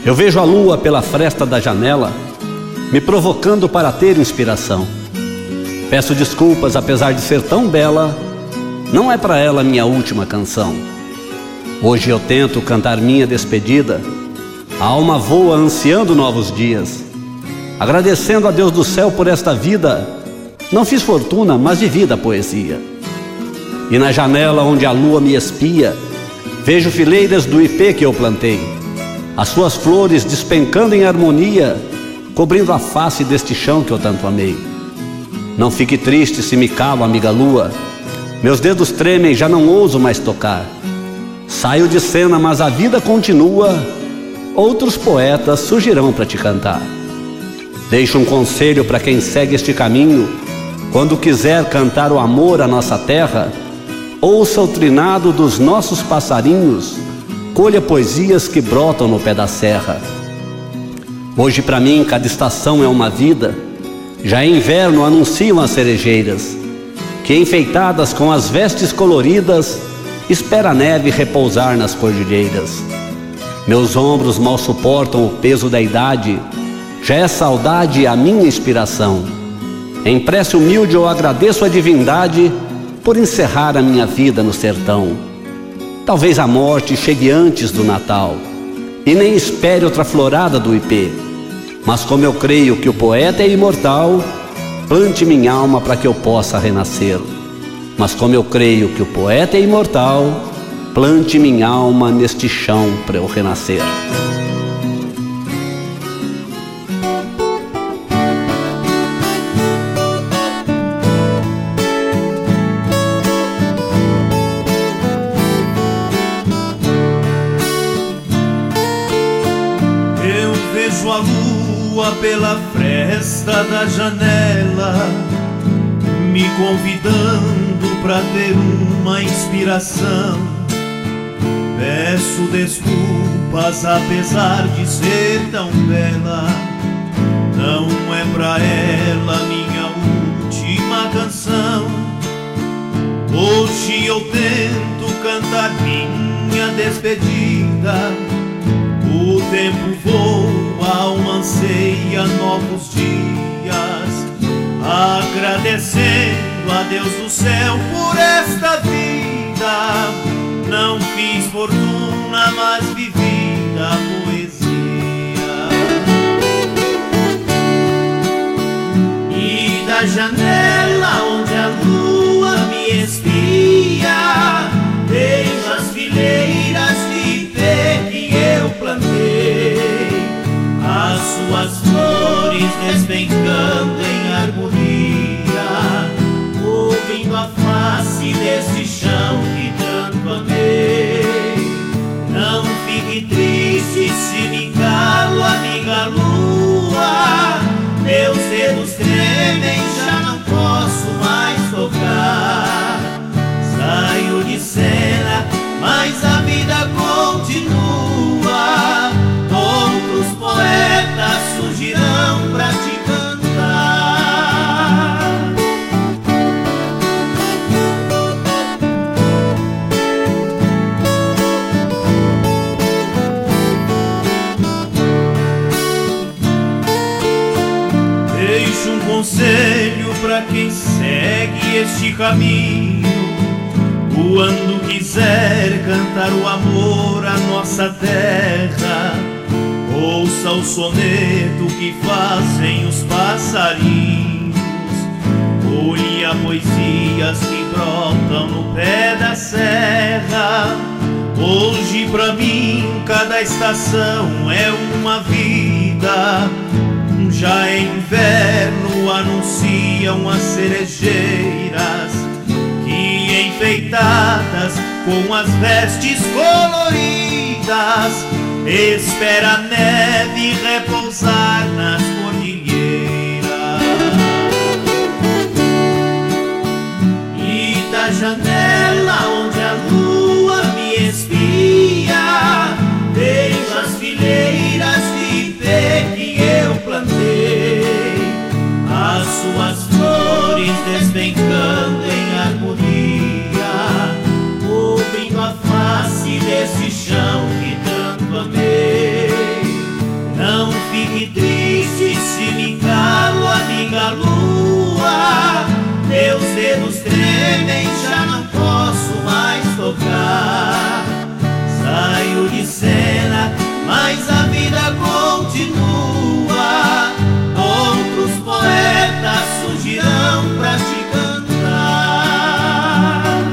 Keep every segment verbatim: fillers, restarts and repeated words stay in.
Eu vejo a lua pela fresta da janela, me provocando para ter inspiração. Peço desculpas, apesar de ser tão bela, não é para ela minha última canção. Hoje eu tento cantar minha despedida, a alma voa ansiando novos dias, agradecendo a Deus do céu por esta vida. Não fiz fortuna, mas vivi da poesia. E na janela onde a lua me espia, vejo fileiras do ipê que eu plantei, as suas flores despencando em harmonia, cobrindo a face deste chão que eu tanto amei. Não fique triste se me calo, amiga lua, meus dedos tremem, já não ouso mais tocar. Saio de cena, mas a vida continua, outros poetas surgirão para te cantar. Deixo um conselho para quem segue este caminho: quando quiser cantar o amor à nossa terra, ouça o trinado dos nossos passarinhos, colha poesias que brotam no pé da serra. Hoje para mim cada estação é uma vida, já é inverno, anunciam as cerejeiras, que enfeitadas com as vestes coloridas, espera a neve repousar nas cordilheiras. Meus ombros mal suportam o peso da idade, já é saudade a minha inspiração. Em prece humilde eu agradeço a divindade por encerrar a minha vida no sertão. Talvez a morte chegue antes do Natal e nem espere outra florada do ipê, mas como eu creio que o poeta é imortal, plante minha alma para que eu possa renascer. Mas como eu creio que o poeta é imortal, plante minha alma neste chão para eu renascer. Vejo a lua pela fresta da janela, me convidando para ter uma inspiração. Peço desculpas, apesar de ser tão bela, não é pra ela minha última canção. Hoje eu tento cantar minha despedida. O tempo voa, a alma anseia novos dias, agradecendo a Deus do céu por esta vida. Não fiz fortuna, mas vivi da poesia. E da janela onde a lua me espia, vejo as fileiras de ipê que eu plantei, as suas flores despencando em harmonia, ouvindo a face desse chão que tanto amei. Não fique triste se me calo, amiga lua, meus dedos tremem, já não posso mais tocar. Saio de cena, mas a vida continua, outros poetas surgirão pra te cantar. Deixo um conselho pra quem segue este caminho: quando quiser cantar o amor à nossa terra, ouça o soneto que fazem os passarinhos, colha poesias que brotam no pé da serra. Hoje pra mim cada estação é uma vida, já é inverno, anunciam as cerejeiras, que enfeitadas com as vestes coloridas, espera a neve repousar nas cordilheiras. E da janela onde a lua me espia, vejo as fileiras de ipê que eu plantei, as suas flores despencando em harmonia, ouvindo a face desse chão que tanto amei. tremem, já não posso mais tocar. Saio de cena, mas a vida continua. Outros poetas surgirão pra te cantar.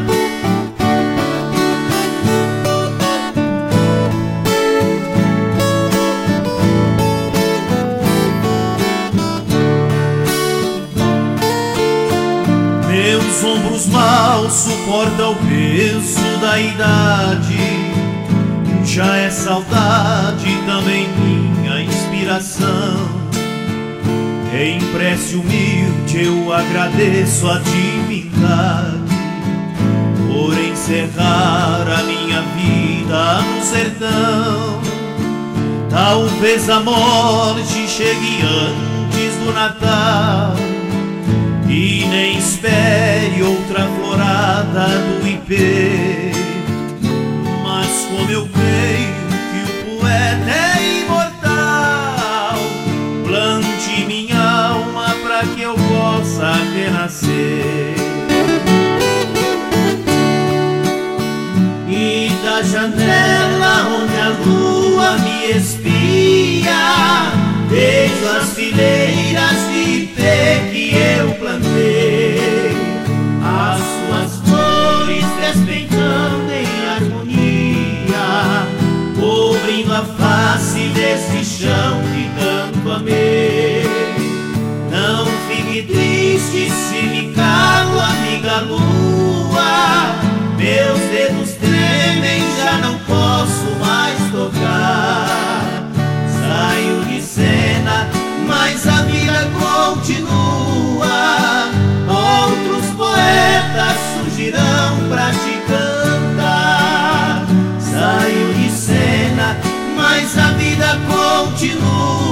Meus ombros mal suportam o peso da idade. Já é saudade também minha inspiração. Em prece humilde eu agradeço a divindade por encerrar a minha vida no sertão. Talvez a morte chegue antes do Natal e nem espere outra florada do ipê. Mas como eu creio que o poeta é imortal, plante minha alma pra que eu possa renascer. E da janela onde a lua me espia, vejo as fileiras de ipê que eu plantei, as suas flores despencando em harmonia, cobrindo a face desse chão que tanto amei. Não fique triste se me calo, amiga lua. Meus dedos tremem, já não posso mais tocar. Saio de cena, mas a vida continua. Outros poetas surgirão pra te cantar. Saio de cena, mas a vida continua.